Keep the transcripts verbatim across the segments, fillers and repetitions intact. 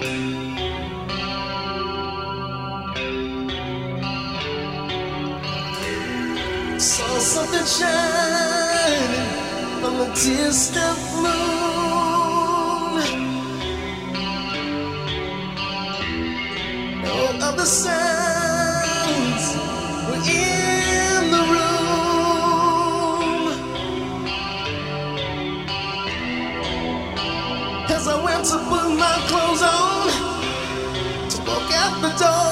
Saw something shining from a distant moon. All of the sounds were in the room. As I went to put my clothes on to walk out the door,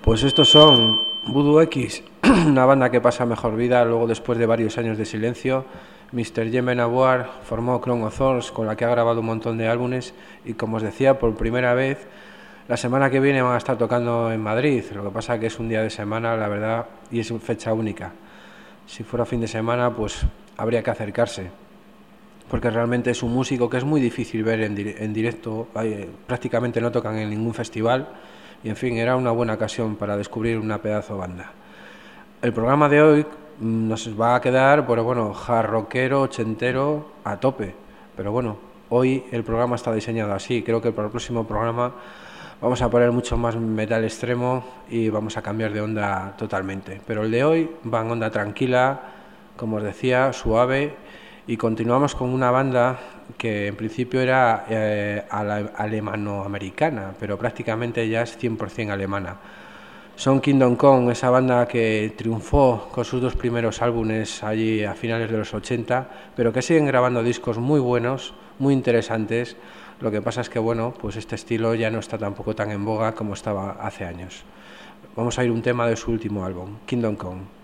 Pues estos son Voodoo X, una banda que pasa mejor vida luego después de varios años de silencio. mister Yemen Abuar formó Crown of Thorns, con la que ha grabado un montón de álbumes, y como os decía, por primera vez la semana que viene van a estar tocando en Madrid. Lo que pasa que es un día de semana, la verdad, y es fecha única. Si fuera fin de semana, pues habría que acercarse, porque realmente es un músico que es muy difícil ver en, di- en directo. Hay, prácticamente no tocan en ningún festival, y en fin, era una buena ocasión para descubrir una pedazo banda. El programa de hoy mm, nos va a quedar, pero bueno, hard rockero, ochentero, a tope. Pero bueno, hoy el programa está diseñado así. Creo que para el próximo programa vamos a poner mucho más metal extremo y vamos a cambiar de onda totalmente. Pero el de hoy va en onda tranquila, como os decía, suave, y continuamos con una banda que en principio era eh, ale- alemano-americana, pero prácticamente ya es cien por ciento alemana. Son Kingdom Come, esa banda que triunfó con sus dos primeros álbumes allí a finales de los ochenta, pero que siguen grabando discos muy buenos, muy interesantes. Lo que pasa es que, bueno, pues este estilo ya no está tampoco tan en boga como estaba hace años. Vamos a ir un tema de su último álbum, Kingdom Come.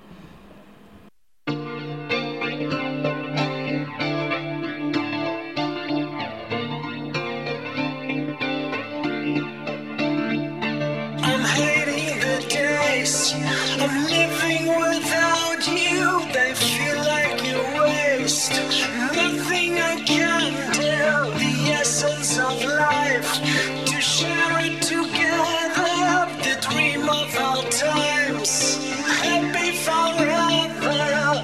I'm hating the days I'm living without you. They feel like a waste. Nothing I can do. The essence of life, to share it together. The dream of our times, happy forever.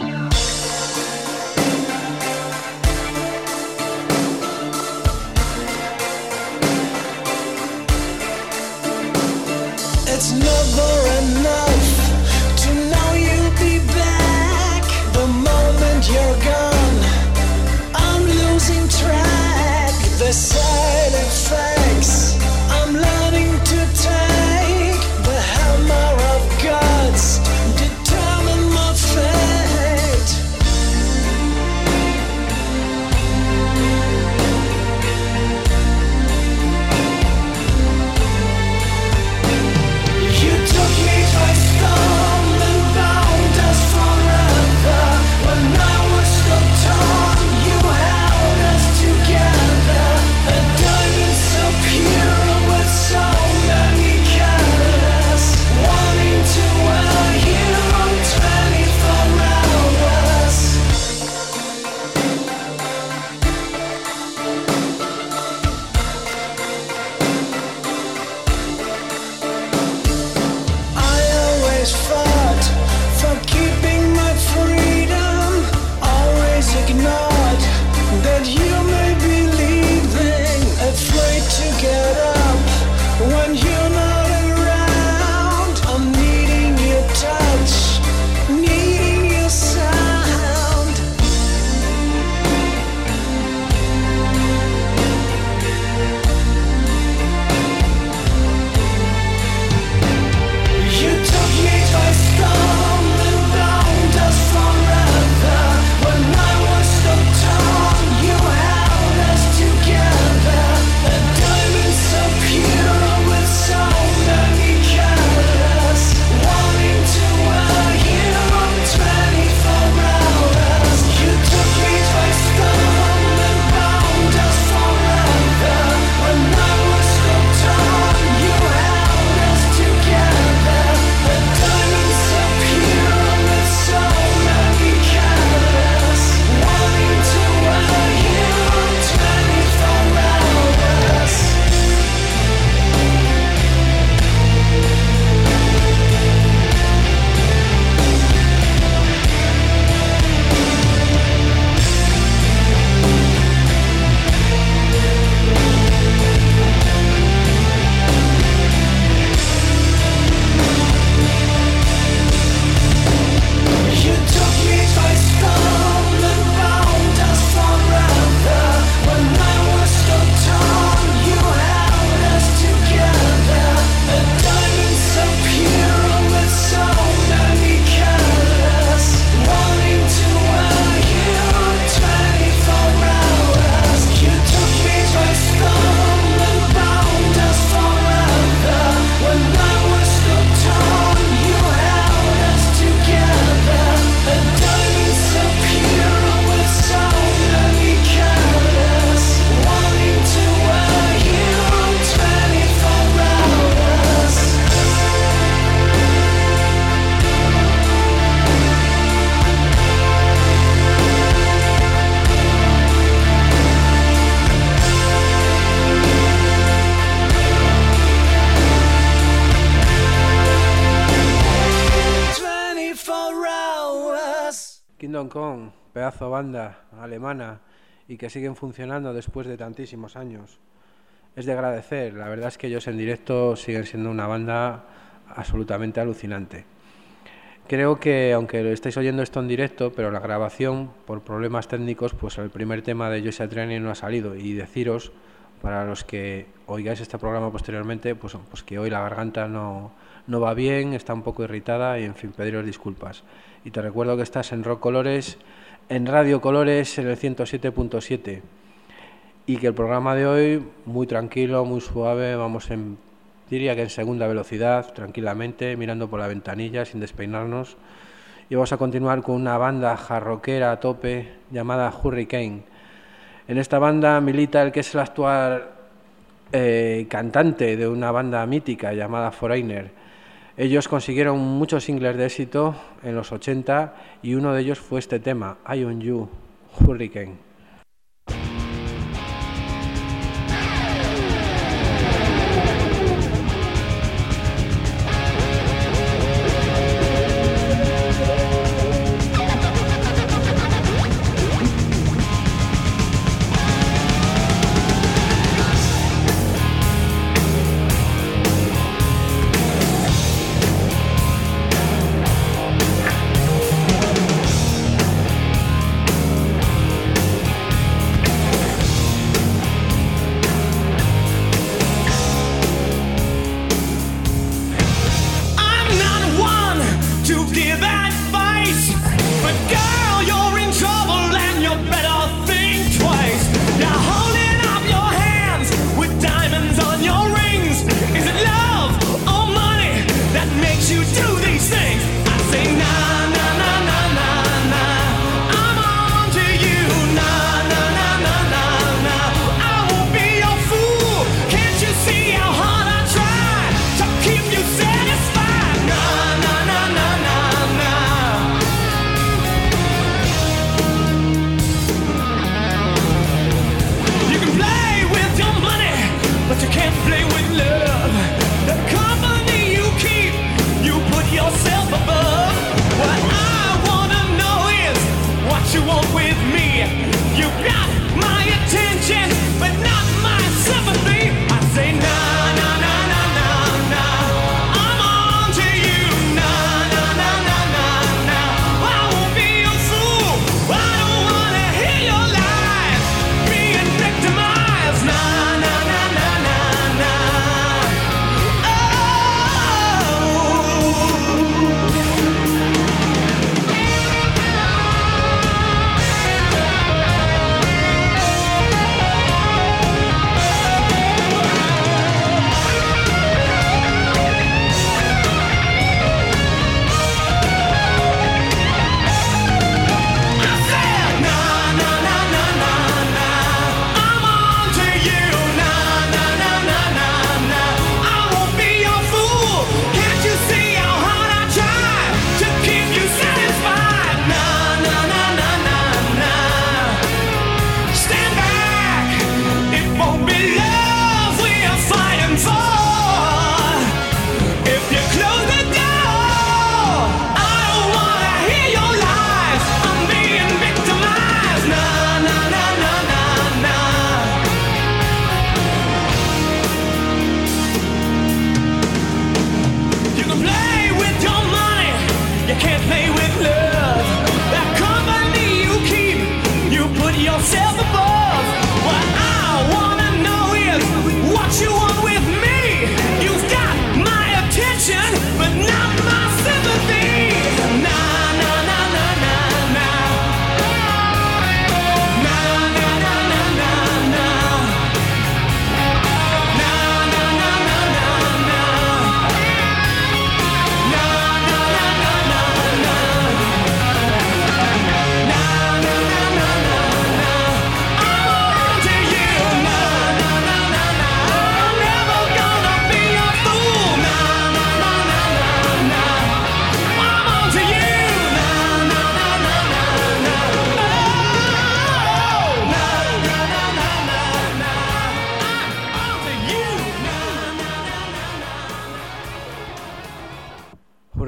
It's never enough to know you'll be back. The moment you're gone, I'm losing track. The side effects I'm learning to take. The hammer of gods determine my fate. You took me by storm and bound us forever. When I was so torn, you held us together. A diamond so Kingdom Come, pedazo banda alemana y que siguen funcionando después de tantísimos años. Es de agradecer, la verdad es que ellos en directo siguen siendo una banda absolutamente alucinante. Creo que, aunque estáis oyendo esto en directo, pero la grabación, por problemas técnicos, pues el primer tema de Joy Satriani no ha salido. Y deciros, para los que oigáis este programa posteriormente, pues, pues que hoy la garganta no, no va bien, está un poco irritada y, en fin, pediros disculpas. Y te recuerdo que estás en Rock Colores, en Radio Colores, en el ciento siete punto siete. Y que el programa de hoy, muy tranquilo, muy suave, vamos en... diría que en segunda velocidad, tranquilamente, mirando por la ventanilla, sin despeinarnos. Y vamos a continuar con una banda jarroquera a tope llamada Hurricane. En esta banda milita el que es el actual eh, cantante de una banda mítica llamada Foreigner. Ellos consiguieron muchos singles de éxito en los ochenta y uno de ellos fue este tema, I On You, Hurricane.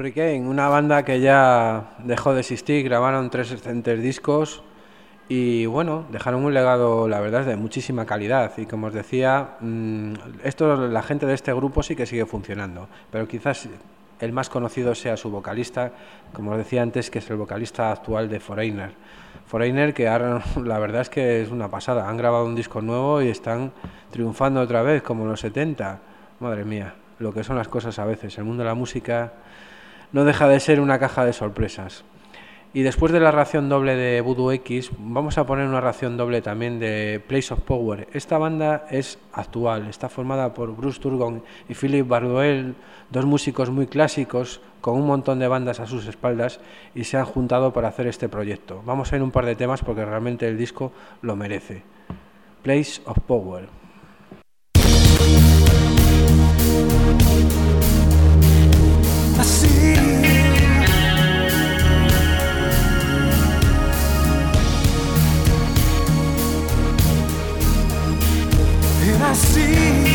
Hurricane, una banda que ya dejó de existir, grabaron tres excelentes discos y bueno, dejaron un legado, la verdad, de muchísima calidad. Y como os decía, esto, la gente de este grupo sí que sigue funcionando, pero quizás el más conocido sea su vocalista, como os decía antes, que es el vocalista actual de Foreigner. Foreigner, que ahora la verdad es que es una pasada, han grabado un disco nuevo y están triunfando otra vez, como en los setenta. Madre mía, lo que son las cosas a veces. El mundo de la música no deja de ser una caja de sorpresas. Y después de la ración doble de Voodoo X, vamos a poner una ración doble también de Place of Power. Esta banda es actual, está formada por Bruce Turgon y Philip Bardwell, dos músicos muy clásicos con un montón de bandas a sus espaldas, y se han juntado para hacer este proyecto. Vamos a ir un par de temas porque realmente el disco lo merece. Place of Power. I see and I see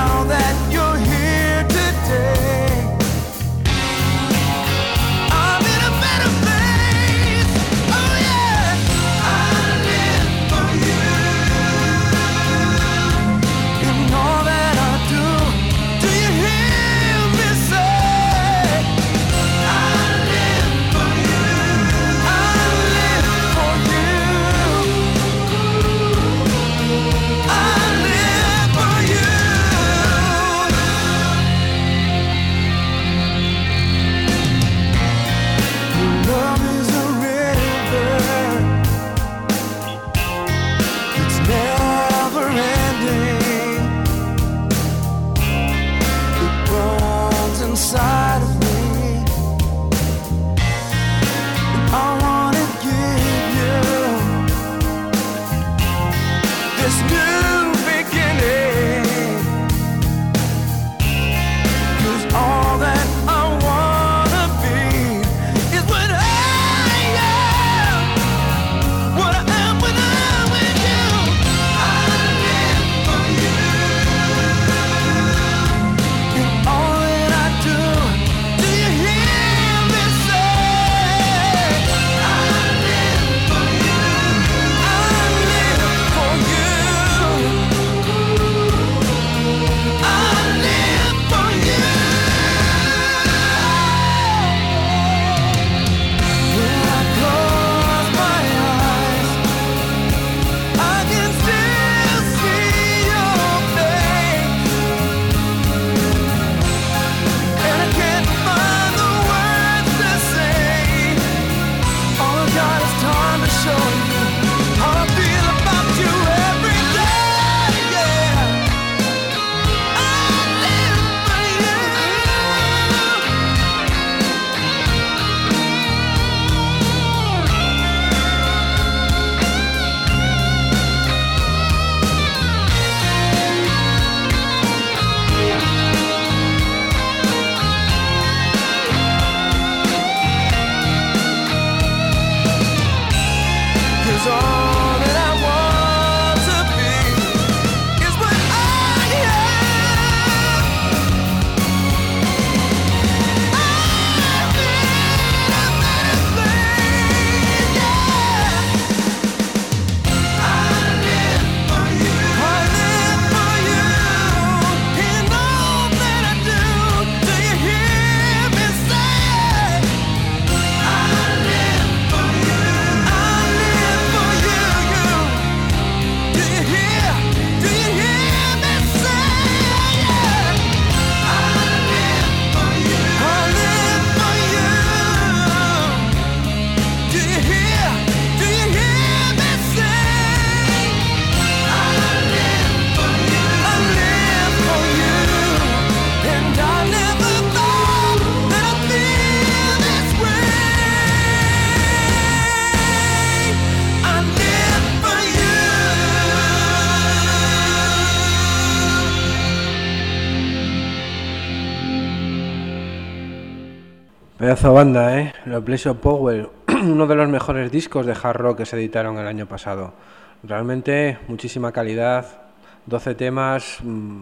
Pedazo banda, ¿eh? Los Blaze of Power, uno de los mejores discos de hard rock que se editaron el año pasado. Realmente muchísima calidad, doce temas,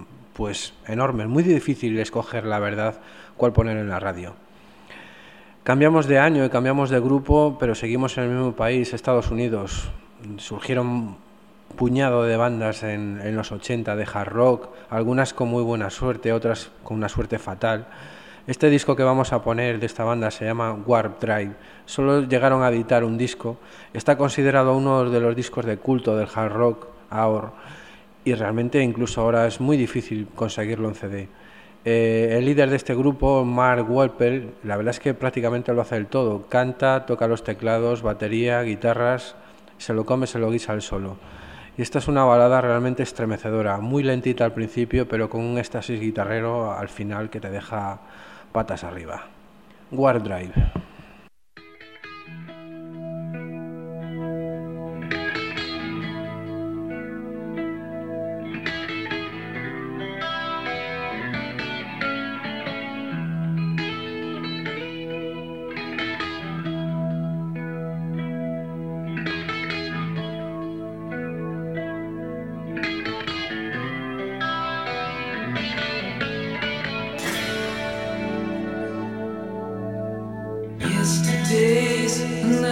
pues enormes, muy difícil escoger la verdad cuál poner en la radio. Cambiamos de año y cambiamos de grupo, pero seguimos en el mismo país, Estados Unidos. Surgieron un puñado de bandas en, en los ochenta de hard rock, algunas con muy buena suerte, otras con una suerte fatal. Este disco que vamos a poner de esta banda se llama Warp Drive. Solo llegaron a editar un disco. Está considerado uno de los discos de culto del hard rock ahora, y realmente incluso ahora es muy difícil conseguirlo en C D. Eh, el líder de este grupo, Mark Walper, la verdad es que prácticamente lo hace el todo. Canta, toca los teclados, batería, guitarras, se lo come, se lo guisa él solo. Y esta es una balada realmente estremecedora, muy lentita al principio, pero con un éxtasis guitarrero al final que te deja patas arriba. Warp Drive.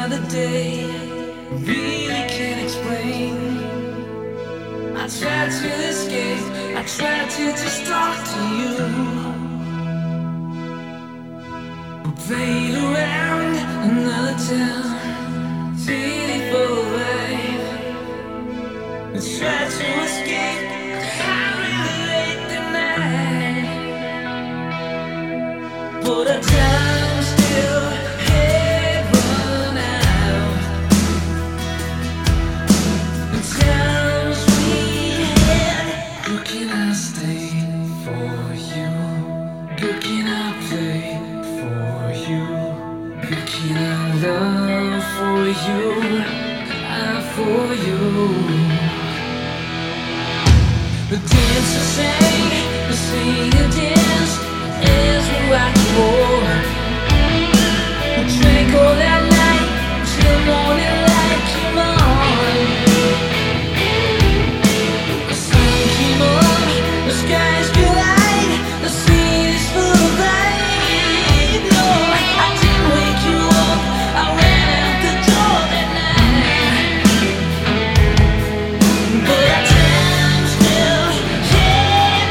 another day. Really can't explain. I tried to escape, I tried to just talk to you. Played around another town, feeling for a ride. I tried to escape, I really late the night. But the time still had run out. The times we had. How can I stay for you? How can I play for you? How can I love for you? I for you. The dance the same, the sing and dance as we rock the board. We drank all that night till morning light came on. The sun came up, the skies collide, the sea is full of light. No, I didn't wake you up, I ran out the door that night. But our time still had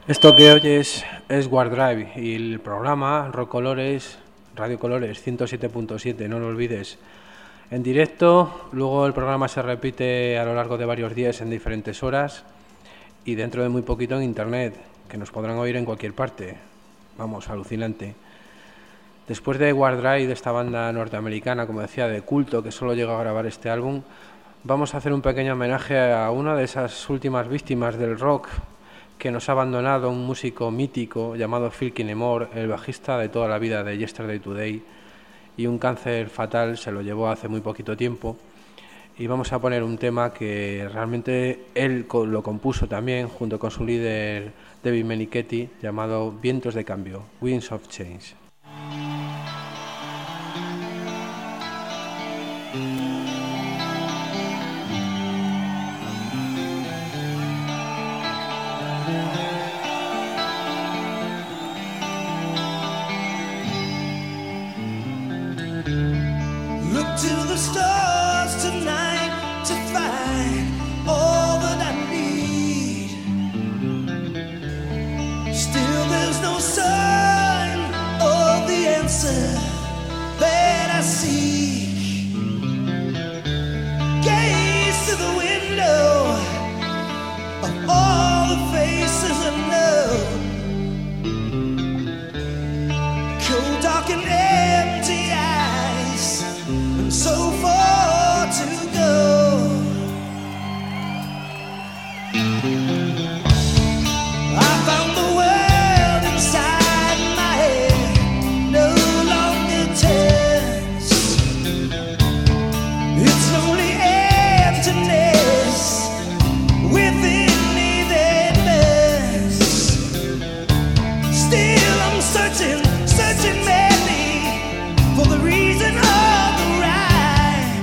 Esto que oyes es War Drive y el programa Rock Colores, Radio Colores ciento siete punto siete, no lo olvides. En directo, luego el programa se repite a lo largo de varios días en diferentes horas y dentro de muy poquito en internet, que nos podrán oír en cualquier parte. Vamos, alucinante. Después de War Drive, de esta banda norteamericana, como decía, de culto, que solo llegó a grabar este álbum, vamos a hacer un pequeño homenaje a una de esas últimas víctimas del rock que nos ha abandonado, un músico mítico llamado Phil Kinnemore, el bajista de toda la vida de Yesterday Today, y un cáncer fatal se lo llevó hace muy poquito tiempo. Y vamos a poner un tema que realmente él lo compuso también junto con su líder David Meniketti, llamado Vientos de Cambio, Winds of Change. To the stars tonight to find all that I need. Still there's no sign of the answer that I seek. Gaze to the window of all the faces I know. Cold, dark and empty eyes, so far to go. I found the world inside my head no longer turns. It's only emptiness within me that burns. Still I'm searching, searching madly for the reason of the right.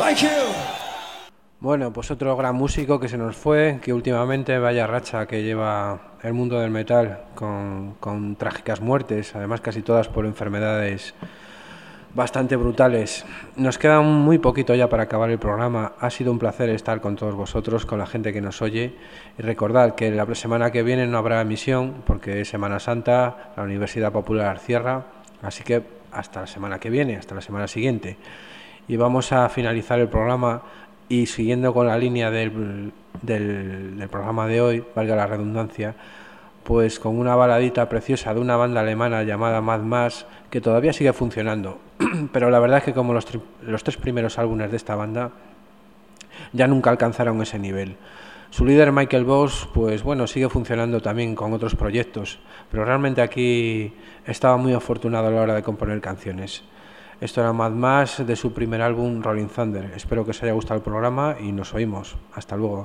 Thank you. Bueno, pues otro gran músico que se nos fue, que últimamente vaya racha que lleva el mundo del metal con, con trágicas muertes, además casi todas por enfermedades bastante brutales. Nos queda muy poquito ya para acabar el programa. Ha sido un placer estar con todos vosotros, con la gente que nos oye, y recordad que la semana que viene no habrá emisión porque es Semana Santa, la Universidad Popular cierra, así que hasta la semana que viene, hasta la semana siguiente. Y vamos a finalizar el programa y siguiendo con la línea del, del, del programa de hoy, valga la redundancia, pues con una baladita preciosa de una banda alemana llamada Mad Max, que todavía sigue funcionando, pero la verdad es que como los, tri- los tres primeros álbumes de esta banda ya nunca alcanzaron ese nivel. Su líder Michael Voss, pues bueno, sigue funcionando también con otros proyectos, pero realmente aquí estaba muy afortunado a la hora de componer canciones. Esto era Mad Max de su primer álbum Rolling Thunder. Espero que os haya gustado el programa y nos oímos. Hasta luego.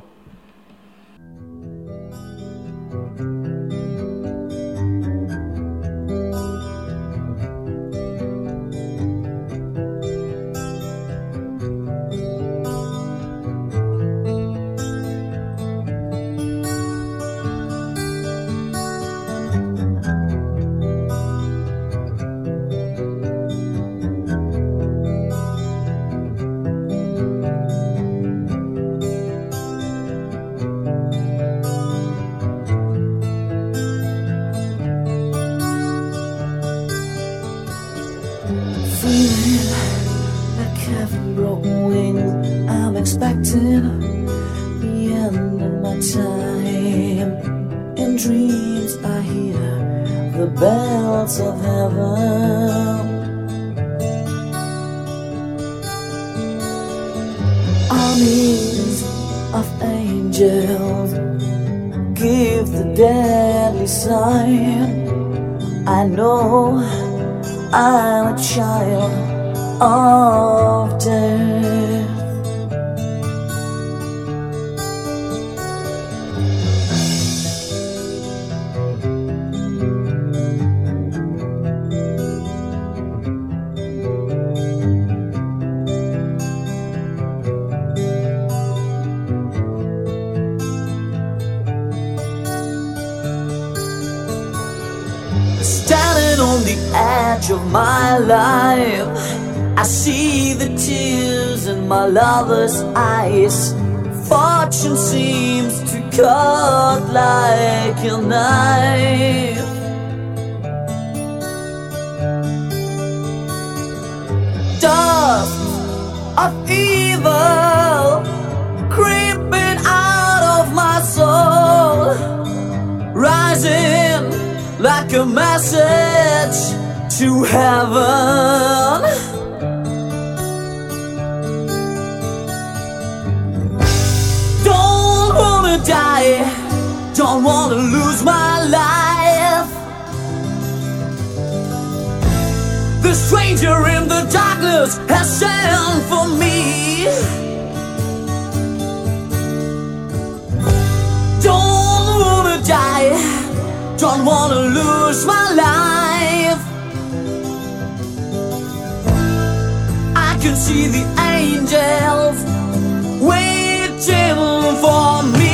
Of heaven, armies of angels give the deadly sign. I know I'm a child of death. Of my life, I see the tears in my lover's eyes. Fortune seems to cut like a knife. Dust of evil creeping out of my soul, rising like a message to heaven. Don't wanna die, don't wanna lose my life. The stranger in the darkness has sent for me. Don't wanna die, don't wanna lose my life. I can see the angels waiting for me.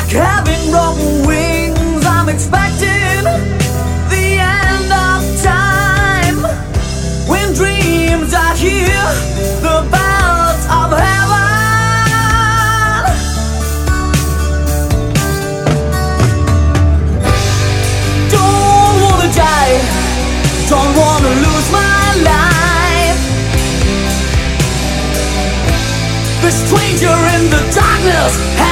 having broken wings. I'm expecting the end of time, when dreams are here, the bells of heaven. Don't wanna die, don't wanna lose my life. The stranger in the darkness